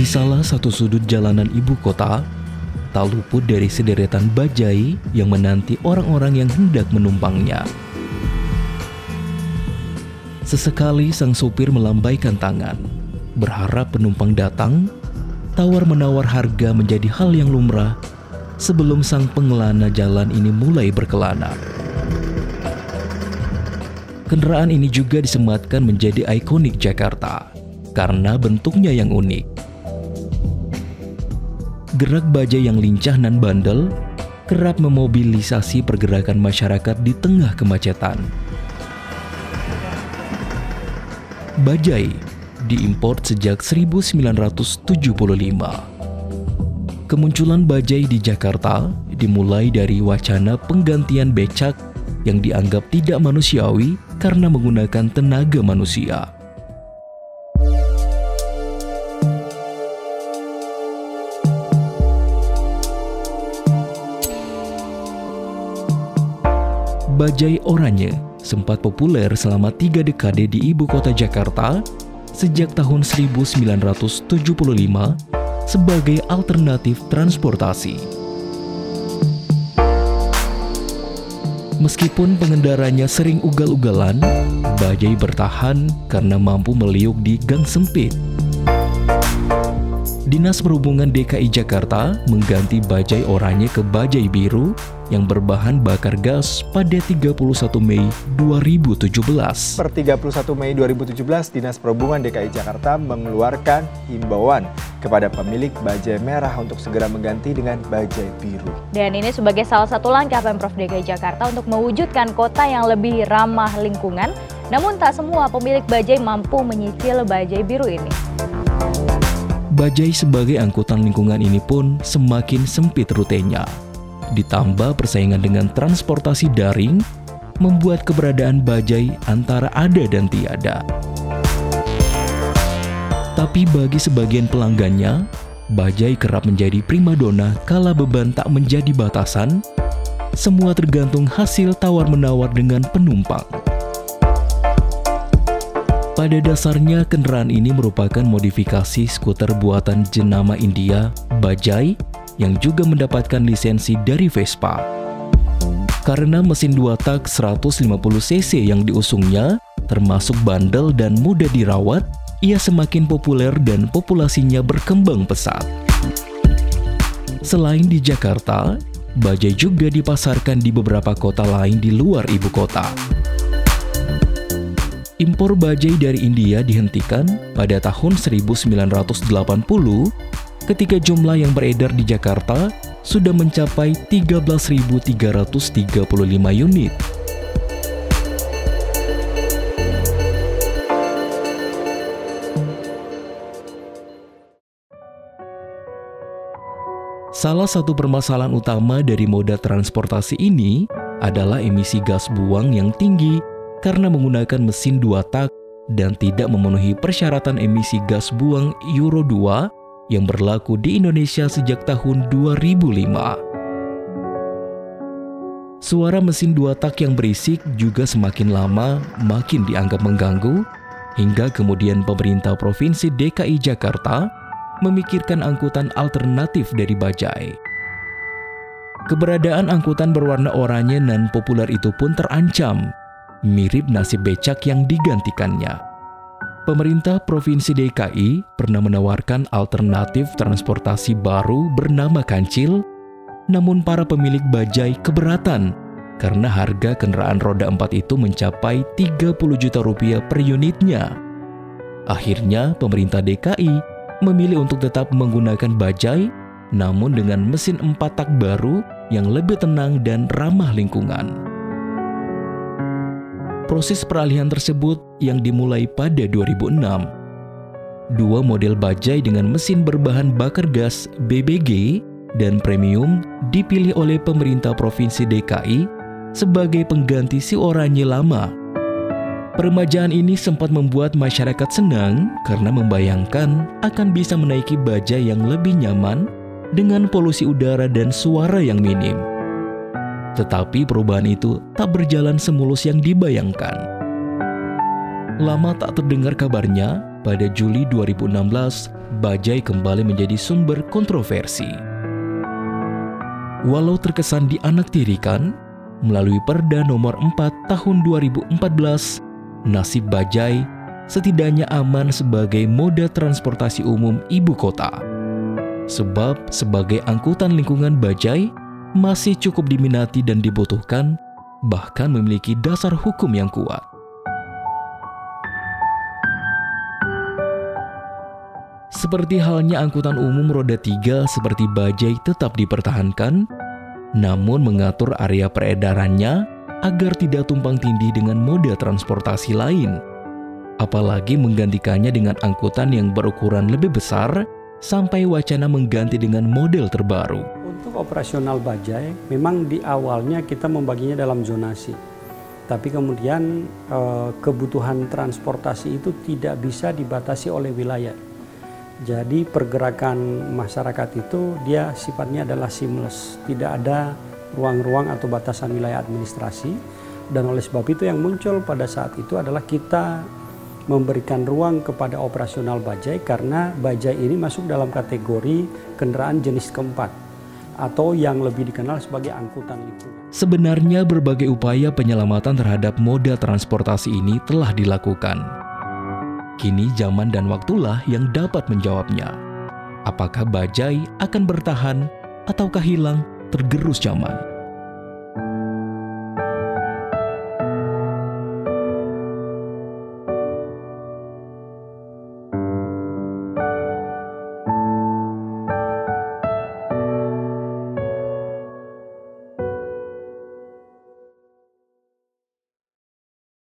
Di salah satu sudut jalanan ibu kota, tak luput dari sederetan bajai yang menanti orang-orang yang hendak menumpangnya. Sesekali sang sopir melambaikan tangan, berharap penumpang datang. Tawar-menawar harga menjadi hal yang lumrah sebelum sang pengelana jalan ini mulai berkelana. Kendaraan ini juga disematkan menjadi ikonik Jakarta karena bentuknya yang unik. Gerak bajai yang lincah dan bandel kerap memobilisasi pergerakan masyarakat di tengah kemacetan. Bajai diimpor sejak 1975. Kemunculan bajai di Jakarta dimulai dari wacana penggantian becak yang dianggap tidak manusiawi karena menggunakan tenaga manusia. Bajai oranye sempat populer selama 3 dekade di ibu kota Jakarta sejak tahun 1975 sebagai alternatif transportasi. Meskipun pengendaranya sering ugal-ugalan, bajai bertahan karena mampu meliuk di gang sempit. Dinas Perhubungan DKI Jakarta mengganti bajai oranye ke bajai biru yang berbahan bakar gas pada 31 Mei 2017. Per 31 Mei 2017, Dinas Perhubungan DKI Jakarta mengeluarkan himbauan kepada pemilik bajai merah untuk segera mengganti dengan bajai biru. Dan ini sebagai salah satu langkah Pemprov DKI Jakarta untuk mewujudkan kota yang lebih ramah lingkungan, namun tak semua pemilik bajai mampu menyicil bajai biru ini. Bajai sebagai angkutan lingkungan ini pun semakin sempit rutenya. Ditambah persaingan dengan transportasi daring, membuat keberadaan bajai antara ada dan tiada. Tapi bagi sebagian pelanggannya, bajai kerap menjadi primadona kala beban tak menjadi batasan. Semua tergantung hasil tawar-menawar dengan penumpang. Pada dasarnya, kendaraan ini merupakan modifikasi skuter buatan jenama India, Bajai, yang juga mendapatkan lisensi dari Vespa. Karena mesin 2 tak 150 cc yang diusungnya, termasuk bandel dan mudah dirawat, ia semakin populer dan populasinya berkembang pesat. Selain di Jakarta, Bajai juga dipasarkan di beberapa kota lain di luar ibu kota. Impor bajai dari India dihentikan pada tahun 1980 ketika jumlah yang beredar di Jakarta sudah mencapai 13.335 unit. Salah satu permasalahan utama dari moda transportasi ini adalah emisi gas buang yang tinggi karena menggunakan mesin 2 tak dan tidak memenuhi persyaratan emisi gas buang Euro 2 yang berlaku di Indonesia sejak tahun 2005. Suara mesin 2 tak yang berisik juga semakin lama makin dianggap mengganggu, hingga kemudian pemerintah Provinsi DKI Jakarta memikirkan angkutan alternatif dari bajai. Keberadaan angkutan berwarna oranye dan populer itu pun terancam, mirip nasib becak yang digantikannya. Pemerintah Provinsi DKI pernah menawarkan alternatif transportasi baru bernama Kancil, namun para pemilik bajai keberatan karena harga kendaraan roda 4 itu mencapai 30 juta rupiah per unitnya. Akhirnya pemerintah DKI memilih untuk tetap menggunakan bajai, namun dengan mesin 4 tak baru yang lebih tenang dan ramah lingkungan. Proses peralihan tersebut yang dimulai pada 2006. Dua model bajai dengan mesin berbahan bakar gas BBG dan premium dipilih oleh pemerintah Provinsi DKI sebagai pengganti si oranye lama. Peremajaan ini sempat membuat masyarakat senang karena membayangkan akan bisa menaiki bajai yang lebih nyaman dengan polusi udara dan suara yang minim. Tetapi perubahan itu tak berjalan semulus yang dibayangkan. Lama tak terdengar kabarnya, pada Juli 2016, bajai kembali menjadi sumber kontroversi. Walau terkesan dianaktirikan, melalui Perda Nomor 4 Tahun 2014, nasib bajai setidaknya aman sebagai moda transportasi umum ibu kota. Sebab sebagai angkutan lingkungan, bajai masih cukup diminati dan dibutuhkan, bahkan memiliki dasar hukum yang kuat. Seperti halnya angkutan umum roda 3 seperti bajai tetap dipertahankan, namun mengatur area peredarannya agar tidak tumpang tindih dengan moda transportasi lain. Apalagi menggantikannya dengan angkutan yang berukuran lebih besar, sampai wacana mengganti dengan model terbaru. Untuk operasional bajai, memang di awalnya kita membaginya dalam zonasi. Tapi kemudian kebutuhan transportasi itu tidak bisa dibatasi oleh wilayah. Jadi pergerakan masyarakat itu dia sifatnya adalah seamless, tidak ada ruang-ruang atau batasan wilayah administrasi. Dan oleh sebab itu yang muncul pada saat itu adalah kita memberikan ruang kepada operasional bajai karena bajai ini masuk dalam kategori kendaraan jenis keempat atau yang lebih dikenal sebagai angkutan lingkungan. Sebenarnya berbagai upaya penyelamatan terhadap moda transportasi ini telah dilakukan. Kini zaman dan waktulah yang dapat menjawabnya. Apakah bajai akan bertahan ataukah hilang tergerus zaman?